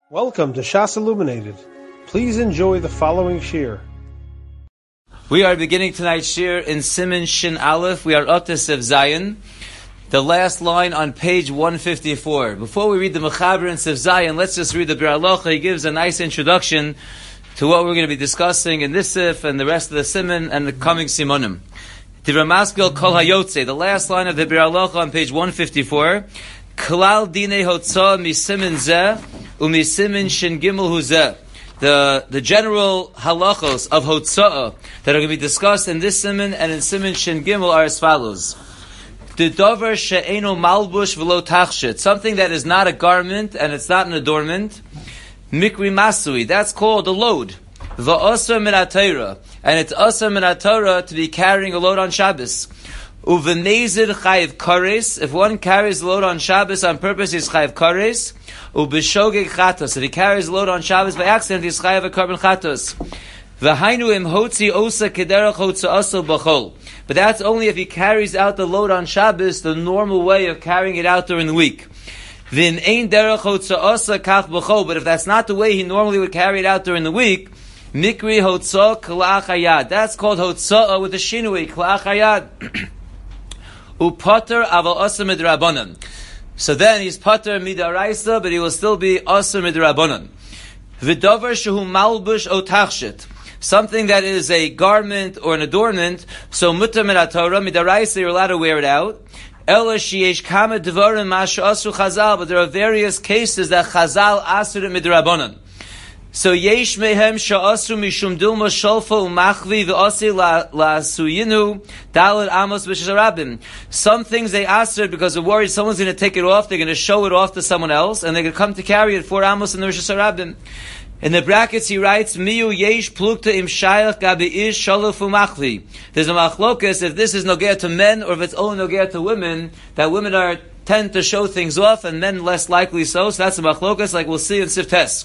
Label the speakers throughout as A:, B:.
A: Welcome to Shas Illuminated. Please enjoy the following shir.
B: We are beginning tonight's shir in Siman Shin Aleph. We are up to Sev Zayin, the last line on page 154. Before we read the Mechaber and Sev Zayin, let's just read the Bir Halacha. He gives a nice introduction to what we're going to be discussing in this Sif and the rest of the Siman and the coming Simonim. The Ramaskil Kol Hayotze, the last line of the Bir Halacha on page 154. Klal Dinei Hotza Misimin Zeh Umisimin Shin Gimel Huzeh. The general halachos of Hotza'ah that are going to be discussed in this Siman and in Siman Shin Gimel are as follows. The Dover She'eno Malbush V'lo Tachshit, something that is not a garment and it's not an adornment. Mikri Masui, that's called a load. V'osar min HaTorah, and it's osar min HaTorah to be carrying a load on Shabbos. Uvenezir chayiv kares. If one carries a load on Shabbos on purpose, he's chayiv kares. Ubeshogeg chatos. If he carries a load on Shabbos by accident, he's chayiv a carbon chatos. V'hainu im hotzi osa kederach hotza aso b'chol. But that's only if he carries out the load on Shabbos the normal way of carrying it out during the week. V'im ein derech hotza asa kach b'chol. But if that's not the way he normally would carry it out during the week, mikri hotza kla'ach hayad. That's called hotza with a shinui, kla'ach hayad. Upater aval asr midrabanan. So then he's pater midaraisa, but he will still be asr midrabanan. V'davar shehu malbush o tachshit. Something that is a garment or an adornment, so mutar min haTorah, midaraisa, you're allowed to wear it out. Ela sheyesh kama dvarim masha asru chazal, but there are various cases that chazal asr it midrabanan. So yesh mehem sha'asru mishum dilma shalfa umachvi v'asi la'asuyinu dalad amos b'sharabim. Some things they asr because they're worried someone's going to take it off, they're going to show it off to someone else, and they're going to come to carry it for amos in the Rosh Hashanah. In the brackets he writes, Miyu yesh plukta im shayach gabi ish shaluf umachvi. There's a machlokas if this is nogea to men or if it's only nogea to women, that women tend to show things off and men less likely so. So that's a machlokas like we'll see in Siftes.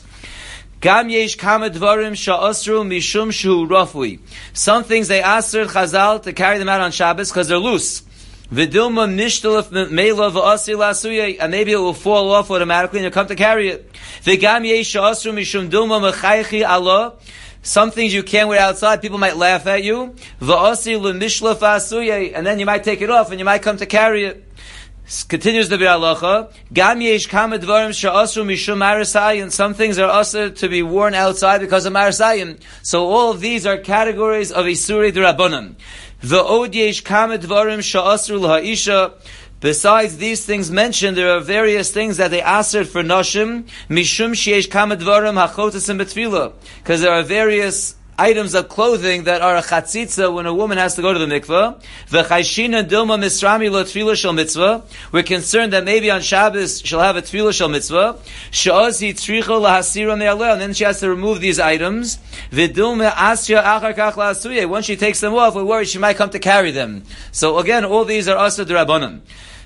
B: Gam yesh kama dvarim sha'asru mishum shu rafui. Some things they asked Chazal to carry them out on Shabbos because they're loose. V'dilma nishtalef meila v'asi la'asuye, and maybe it will fall off automatically and you'll come to carry it. V'gam yesh sha'asru mishum dilma mechaychi Allah. Some things you can't wear outside, people might laugh at you. V'asi l'mishlef asuye, and then you might take it off and you might come to carry it. Continues the Bir Halacha. Gam yesh kama dvarim she'asru mishum marasayim. Some things are also to be worn outside because of marasayim. So all of these are categories of isurei d'Rabbanan. V'od yesh kama dvarim she'asru l'ha'isha. Besides these things mentioned, there are various things that they asked for nashim. Mishum sheyesh kama dvarim hachotasim b'tfilah. Because there are various items of clothing that are a chatzitza when a woman has to go to the mikveh. V'chayshina dilma misrami lo tefillah shel mitzvah. We're concerned that maybe on Shabbos she'll have a tefillah shel mitzvah. She'oz hi tzricha lahasira me'aleh, and then she has to remove these items. V'dilma asya achar kach la'asuye. Once she takes them off, we're worried she might come to carry them. So again, all these are asur d'Rabbanan.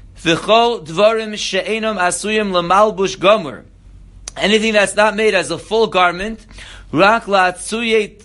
B: V'chol dvarim she'enam asuyim l'malbush gomer. Anything that's not made as a full garment, rak la'tzulei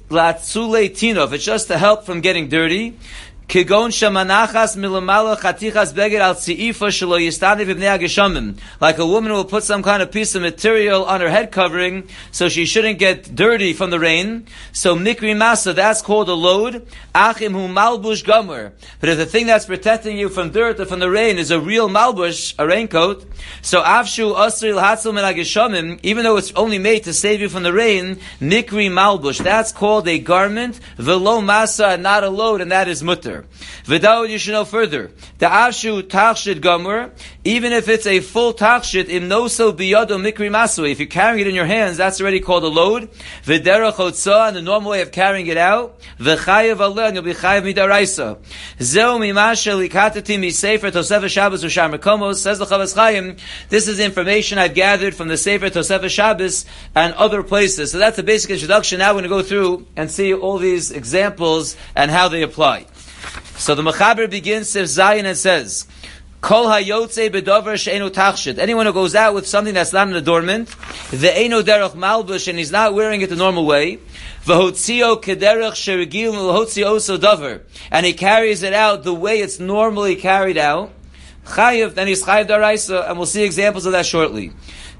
B: tinov, it's just to help from getting dirty. Kigon shamanachas milamala chatichas beged al tzi'ifa shelo yistani v'bnei hageshamim. Like a woman will put some kind of piece of material on her head covering so she shouldn't get dirty from the rain. So mikri masa, that's called a load. Achim hu malbush gomer. But if the thing that's protecting you from dirt or from the rain is a real malbush, a raincoat, so avshu asri l'hatzil min hageshamim, even though it's only made to save you from the rain, mikri malbush, that's called a garment, velo masa, not a load, and that is mutter. V'da'od, you should know further. The avshu tachshit gomer, even if it's a full tachshit, im noso biyado mikri masu, if you're carrying it in your hands, that's already called a load. V'derech hotzah, and the normal way of carrying it out. V'chayev aleh, and you'll be chayev midaraisa. Zeu mimasha likatati misefer Tosefes Shabbos u'shar mekomos, says the Chavetz Chaim, this is information I've gathered from the Sefer Tosefes Shabbos and other places. So that's a basic introduction. Now we're going to go through and see all these examples and how they apply. So the Mechaber begins Sev Zayin and says, Kol hayotze bedover she'enu tachshit. Anyone who goes out with something that's not an adornment, ve'enu derech malbush, and he's not wearing it the normal way, v'hotzio kederech sheregil v'hotzio oso dover, and he carries it out the way it's normally carried out, chayiv, then he's chayiv daraisa, and we'll see examples of that shortly.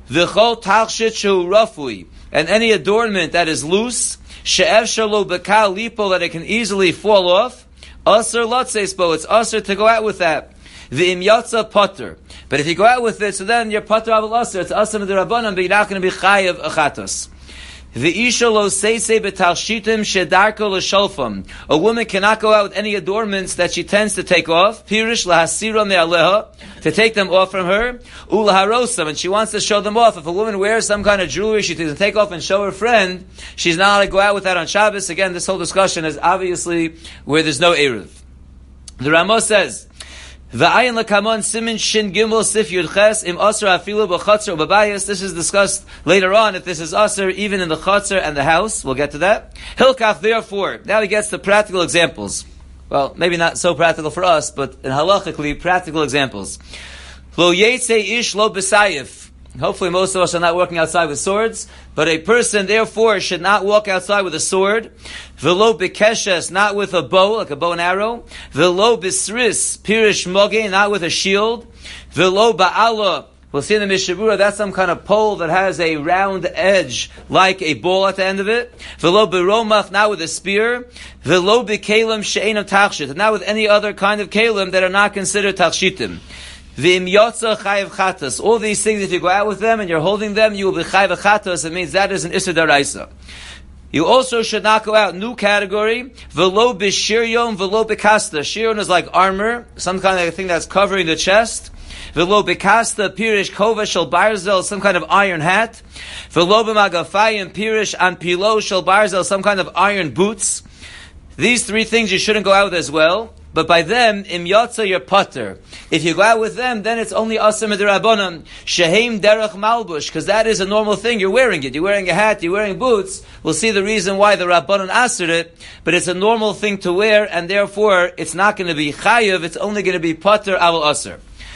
B: V'chol talshit shehu rafui, and any adornment that is loose, she'efshar lo bekal lipo, that it can easily fall off, aser latzeis bo, it's aser to go out with that. V'im yatsa potter, but if you go out with it, so then you're potter aval aser, it's aser midrabanan, but you're not going to be chayav achatos. V'isha lo seisei b'talshitim shedarko l'sholfam. A woman cannot go out with any adornments that she tends to take off. Pirish lahasira me'aleha, to take them off from her. Ulaharosam, and she wants to show them off. If a woman wears some kind of jewelry she doesn't take off and show her friend, she's not allowed to go out with that on Shabbos. Again, this whole discussion is obviously where there's no eruv. The Ramah says, V'ayin lekamon simin shin gimel sif yud ches im aser afilu b'chatzer u'babayis. This is discussed later on if this is aser even in the chatzer and the house. We'll get to that. Hilkach, therefore. Now he gets to practical examples. Well, maybe not so practical for us, but in halachically practical examples. Lo yetze ish lo b'sayif. Hopefully most of us are not walking outside with swords, but a person therefore should not walk outside with a sword. V'lo b'keshes, not with a bow, like a bow and arrow. V'lo b'sris, pirish moge, not with a shield. V'lo ba'ala, we'll see in the Mishabura, that's some kind of pole that has a round edge, like a ball at the end of it. V'lo b'romach, not with a spear. V'lo b'kelim she'enam tachshit, not with any other kind of kelim that are not considered tachshitim. V'im yotza chayav chatas. All these things, if you go out with them and you're holding them, you will be chayav chatas. It means that is an issur daraisa. You also should not go out. New category. V'lo b'shiryon, v'lo b'kasta. Shiryon is like armor, some kind of thing that's covering the chest. V'lo b'kasta, pirish kova shel barzel, some kind of iron hat. V'lo b'magafayim, pirish an pilo shel barzel, some kind of iron boots. These three things you shouldn't go out with as well. But by them, im yotza, you're potter. If you go out with them, then it's only aser midrabanan. Shehem derech malbush, because that is a normal thing. You're wearing it. You're wearing a hat. You're wearing boots. We'll see the reason why the rabbanan asered it. But it's a normal thing to wear, and therefore it's not going to be chayav. It's only going to be potter aval aser.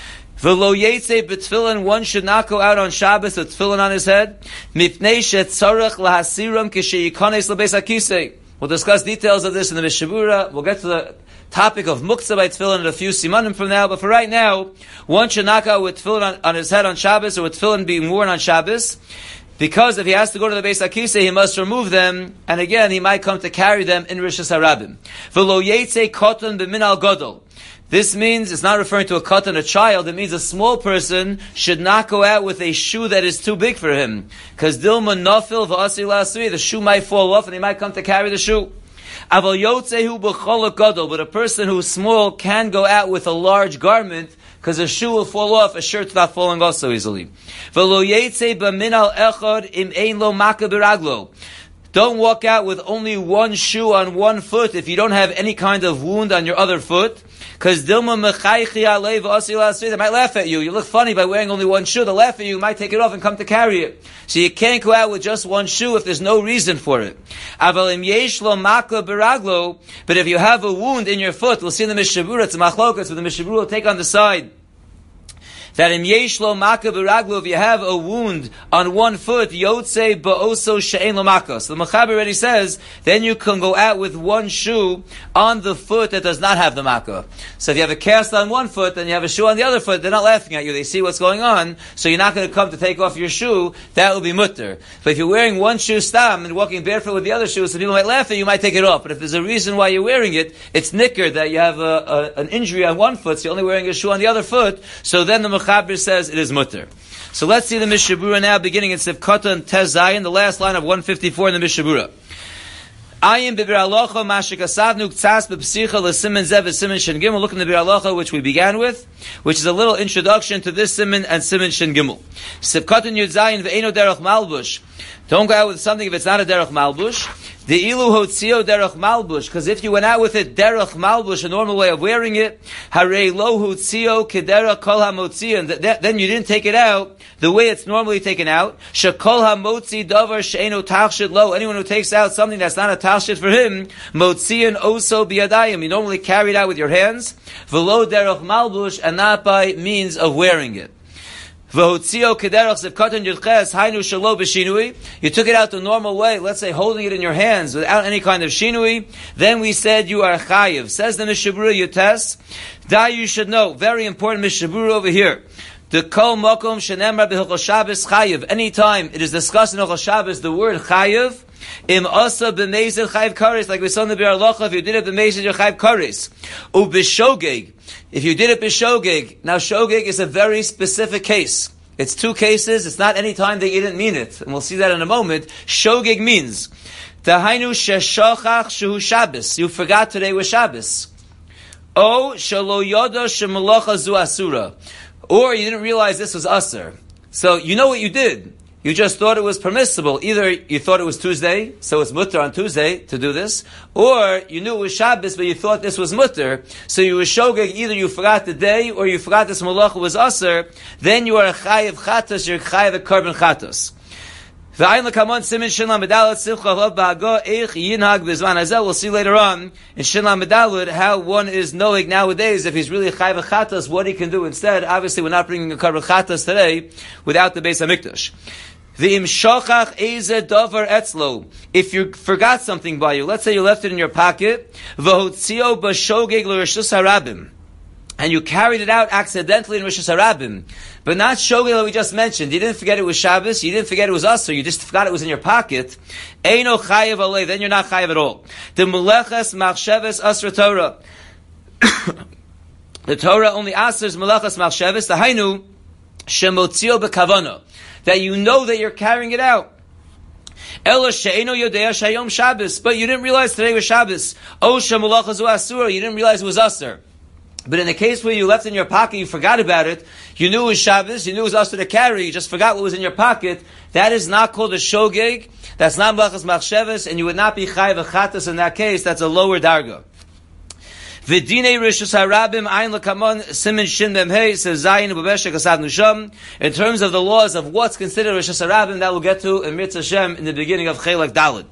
B: V'lo yetze b'tfilin, one should not go out on Shabbos with tefillin on his head. Mipnei shetzarech lahasiram k'sheyikones lebeis hakisei. We'll discuss details of this in the Mishabura. We'll get to the topic of muktzah by tefillin in a few simanim from now, but for right now, one should knock out with tefillin on his head on Shabbos, or with tefillin being worn on Shabbos, because if he has to go to the Beis HaKisei, he must remove them, and again, he might come to carry them in Rishus HaRabim. V'lo yetze koton b'min al gadol. This means, it's not referring to a katan, a child, it means a small person should not go out with a shoe that is too big for him. Because dilma nafil v'asi la'asri, the shoe might fall off and he might come to carry the shoe. Aval yotzehu b'cholok gadol, but a person who is small can go out with a large garment, because a shoe will fall off, a shirt's not falling off so easily. V'lo yetze b'min al echad im ein lo maka b'raglo. Don't walk out with only one shoe on one foot if you don't have any kind of wound on your other foot. Because Dilma Mechaychi Alev Asilasri, they might laugh at you. You look funny by wearing only one shoe. They'll laugh at you. You might take it off and come to carry it. So you can't go out with just one shoe if there's no reason for it. Avalim Yeshlo Makla Beraglo, but if you have a wound in your foot, we'll see in the Mishabura, it's a machlokas, but the Mishabura will take on the side that im yeshlo maka b'raglo, if you have a wound on one foot, yotze ba'oso she'en lo maka. So the Mechaber already says, then you can go out with one shoe on the foot that does not have the maka. So if you have a cast on one foot, then you have a shoe on the other foot, they're not laughing at you, they see what's going on, so you're not going to come to take off your shoe, that will be mutter. But if you're wearing one shoe stam and walking barefoot with the other shoe, so people might laugh at you, you might take it off. But if there's a reason why you're wearing it, it's nicker that you have an injury on one foot, so you're only wearing a shoe on the other foot, so then the Mechaber says it is mutter. So let's see the Mishabura now, beginning in Sivkatan Tez Zayin, the last line of 154 in the Mishabura. Ayin b'bir halacha mashik asavnu k'tzas b'psicha l'simen zev v'simen shin gimel. Look in the bir halacha which we began with, which is a little introduction to this simen and simen shin gimel. Sivkatan yud zayin v'eino derech malbush. Don't go out with something if it's not a derech malbush. The ilu hotzio derech malbush, because if you went out with it derech malbush, a normal way of wearing it, harei lo hotzio kederech kol hamotzi, and then you didn't take it out the way it's normally taken out. Shekol hamotzi davar she'eno tachshit lo. Anyone who takes out something that's not a tachshit for him, motzian oso biyadayim. You normally carry it out with your hands. V'lo derech malbush, and not by means of wearing it. You took it out the normal way, let's say holding it in your hands without any kind of shinui, then we said you are chayiv. Says the Mishabura Yutes, you should know, very important Mishabura over here. The kol mokom shenemar b'Hilchos Shabbos chayiv. Anytime it is discussed in Hilchos Shabbos, the word chayiv, im asa b'meizid chayiv kares, like we saw in the Biur Halacha, if you did it b'meizid, you're chayiv kares. U b'shogeg, if you did it b'shogeg. Now shogeg is a very specific case. It's two cases. It's not any time that you didn't mean it. And we'll see that in a moment. Shogeg means, Dahainu sheshachach shehu Shabbos. You forgot today was Shabbos. O shelo yoda shemalacha zu asura. Or you didn't realize this was asur. So you know what you did. You just thought it was permissible. Either you thought it was Tuesday, so it's mutter on Tuesday to do this, or you knew it was Shabbos, but you thought this was mutter, so you were shogeg, either you forgot the day, or you forgot this malacha was asur, then you are a chayiv chatos, you're a chayiv a korban chatos. We'll see later on in Shinlam Medalud how one is knowing nowadays if he's really a chayiv chatos, what he can do instead. Obviously, we're not bringing a korban chatos today without the Beis Hamikdash. If you forgot something by you, let's say you left it in your pocket, and you carried it out accidentally in Rosh Hashanah, but not shogeg that we just mentioned. You didn't forget it was Shabbos, you didn't forget it was asur, you just forgot it was in your pocket. Eino chayev alei, then you're not chayev at all. The melechas machsheves asra Torah. The Torah only asers melechas machsheves, the hainu shemotzio bekavana, that you know that you're carrying it out. Ela she'eno yodea shayom Shabbos, but you didn't realize today was Shabbos. O shemelacha zu asura, you didn't realize it was asur. But in the case where you left it in your pocket, you forgot about it, you knew it was Shabbos, you knew it was asur to carry, you just forgot what was in your pocket, that is not called a shogeg, that's not melechas machsheves, and you would not be chayiv chatas in that case, that's a lower darga. V'dinei rishus harabim ayin l'kamon simin shin memhei says zayin ubeshek asad nusham. In terms of the laws of what's considered rishus harabim, that we'll get to in Mitzvah Shem in the beginning of Chelek Daled.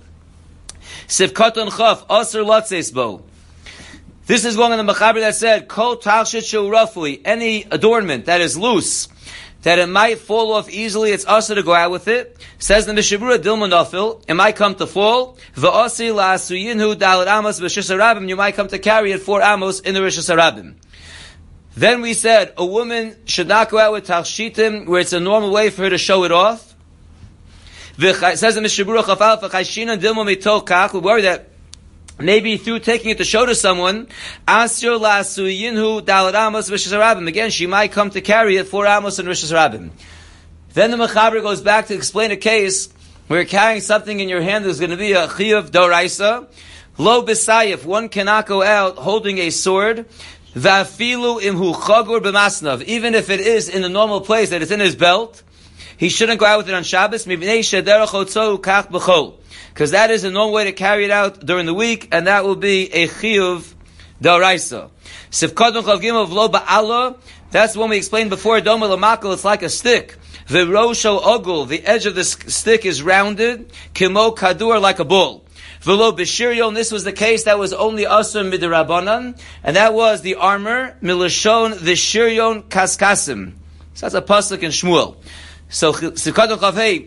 B: Sivkaton chaf aser latzes bo. This is going in the Mechaber that said, Kol talshit shu rafui, any adornment that is loose, that it might fall off easily, it's also to go out with it. Says the Mishabura Dilma Nafil, it might come to fall. V'asi la'asuyinhu dalet amos b'shis harabim, you might come to carry it 4 amos in the rishis harabim. Then we said, a woman should not go out with talshitim, where it's a normal way for her to show it off. Says the Mishabura Chafal, v'chayshina dilma mitol kach, we worry that maybe through taking it to show to someone, asur la'asuyinhu dalet amos b'shis harabim. Again, she might come to carry it 4 amos in rishis harabim. Then the Mechaber goes back to explain a case where you're carrying something in your hand that's going to be a chiyuv doraisa. Lo b'sayif, one cannot go out holding a sword. Va'afilu imhu chagur b'masnav, even if it is in the normal place that it's in his belt, he shouldn't go out with it on Shabbos. Mibnei shederach hotzohu kach b'chol, because that is a normal way to carry it out during the week, and that will be a chiyuv doraisa. Sivkadon chav gimel v'lo ba'ala, that's when we explained before, doma l'makal, it's like a stick. The rosho ogul, the edge of the stick is rounded, kimo kadur, like a ball. V'lo b'shiryon, this was the case that was only asur midirabanan, and that was the armor, milashon, the shiryon kaskasim. So that's a pasuk in Shmuel. So, Sivkadon chavei,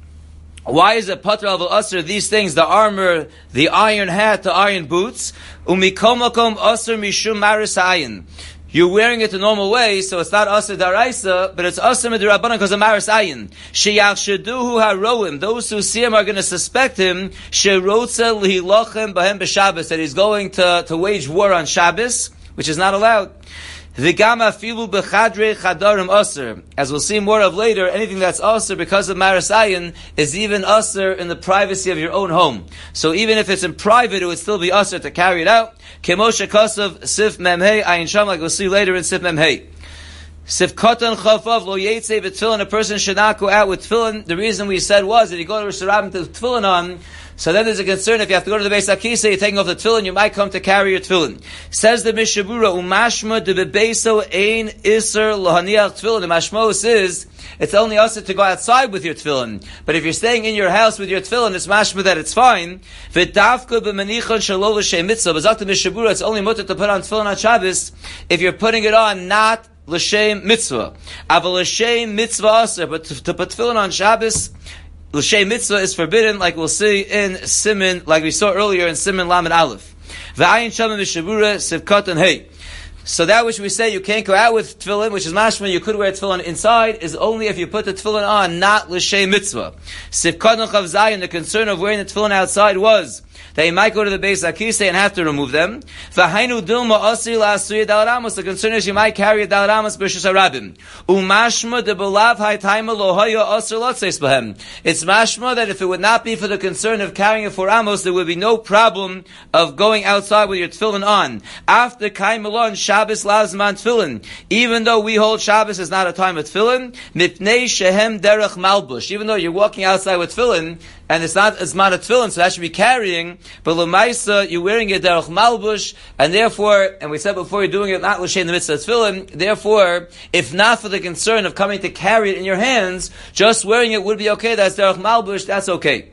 B: why is it patra al asur, these things, the armor, the iron hat, the iron boots, umikomakom asur mishum maris ayin. You're wearing it the normal way, so it's not asur daraisa, but it's asur midirabanan because of maris ayin. Sheyachsheduhu haroim, those who see him are going to suspect him, sherotza lihilochem bahem b'Shabbos, that he's going to wage war on Shabbos, which is not allowed. V'gama filu b'chadrei chadarim asur. As we'll see more of later, anything that's asur because of maris ayin is even asur in the privacy of your own home. So even if it's in private, it would still be asur to carry it out. Kemoshe kasav sif memhei ayin sham, like we'll see later in sif memhei. Sif katan chafav lo yetze b'tfilin, a person should not go out with tefillin. The reason we said was that you go to Rosh Hashanah to tefillin on, so then there's a concern if you have to go to the Beis HaKisei, you're taking off the tefillin, you might come to carry your tefillin. Says the Mishabura, umashma de bebeso ein iser lohaniach tefillin. The mashmos is, it's only us to go outside with your tefillin. But if you're staying in your house with your tefillin, it's mashma that it's fine. V'davka b'manichon shelo l'shem mitzvah. But Zak the Mishabura, it's only mutter to put on tefillin on Shabbos if you're putting it on not l'shem mitzvah. Aval l'shem mitzvah aser, but to put tefillin on Shabbos, l'shem mitzvah is forbidden, like we'll see in Siman, like we saw earlier in Siman Lamed Aleph. V'ayin shama mishabura sivkat and hey. So that which we say you can't go out with tefillin, which is mashma, you could wear tefillin inside, is only if you put the tefillin on, not l'shei mitzvah. Sivkadon chav zayin, the concern of wearing the tefillin outside was that you might go to the Beis Akise and have to remove them. V'hainu dilma asir la'asir dal ramos. The concern is you might carry a dal ramos b'shus harabim. Umashma de belav haytaima lohaya asir lotzeis b'hem. It's mashma that if it would not be for the concern of carrying it for ramos, there would be no problem of going outside with your tefillin on. After kaimelon Shabbos lazman tefillin, even though we hold Shabbos is not a time of tefillin, mipnei shehem derech malbush. Even though you're walking outside with tefillin, and it's not as not a tefillin, so that should be carrying. But l'maisa, you're wearing it derech malbush, and therefore, and we said before, you're doing it not l'shem in the midst of tefillin. Therefore, if not for the concern of coming to carry it in your hands, just wearing it would be okay. That's derech malbush. That's okay.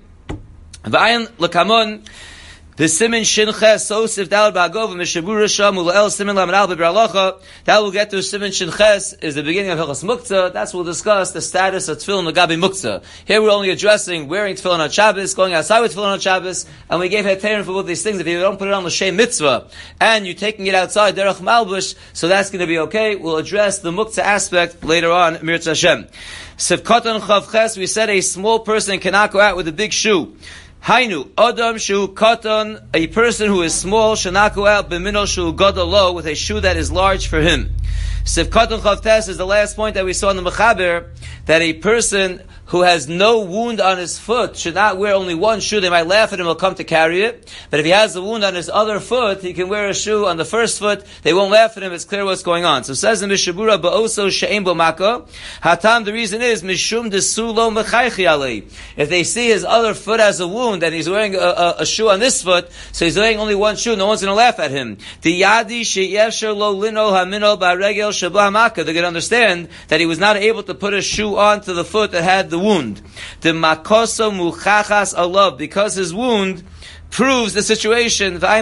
B: V'ayin l'kamun. The simin shin ches sosif dal ba'agov mishabura sham ul'el simin lamanal b'bralacha. That will get to simin shin ches is the beginning of Hilchos Muktzah. That's we'll discuss the status of tefillin l'gabi muktzah. Here we're only addressing wearing tefillin on Shabbos, going outside with tefillin on Shabbos, and we gave heterim for both these things. If you don't put it on l'shem mitzvah and you're taking it outside derech malbush, so that's going to be okay. We'll address the muktzah aspect later on. Mirz Hashem. Sivkatan chav ches. We said a small person cannot go out with a big shoe. Hainu, Adam shu katan, a person who is small, shanaku out b'minol shu gadolo, with a shoe that is large for him. Siv katan chavtes is the last point that we saw in the Mechaber, that a person who has no wound on his foot should not wear only one shoe. They might laugh at him, he'll come to carry it. But if he has a wound on his other foot, he can wear a shoe on the first foot. They won't laugh at him, it's clear what's going on. So it says in Mishabura, ba'oso she'em b'maka. Hatam, the reason is, mishum desu lo mechaychi alei. If they see his other foot has a wound, and he's wearing a shoe on this foot, so he's wearing only one shoe, no one's going to laugh at him. The yadi she'yesher lo lino hamino ba'regel shabla maka. They're going to understand that he was not able to put a shoe onto the foot that had the wound. The makoso muchachas alav, because his wound proves the situation. The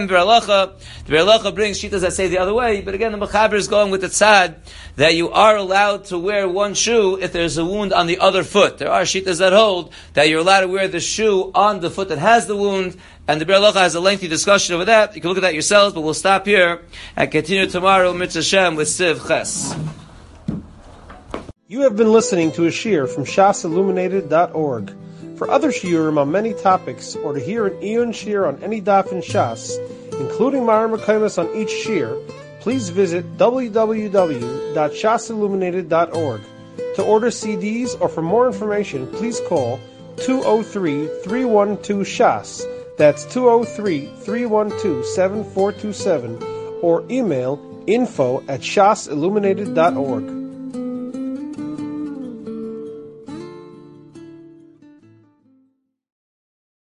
B: Beralacha brings shitas that say the other way, but again the Mechaber is going with the tzad that you are allowed to wear one shoe if there's a wound on the other foot. There are shitas that hold that you're allowed to wear the shoe on the foot that has the wound, and the Beralacha has a lengthy discussion over that. You can look at that yourselves, but we'll stop here and continue tomorrow, Mirz Hashem, with Siv Ches.
A: You have been listening to a shiur from shasilluminated.org. For other shiurim on many topics, or to hear an Iyun shiur on any daf in Shas, including Mareh Mekomos on each shiur, please visit www.shasilluminated.org. To order CDs or for more information, please call 203-312-SHAS. That's 203-312-7427, or email info@shasilluminated.org.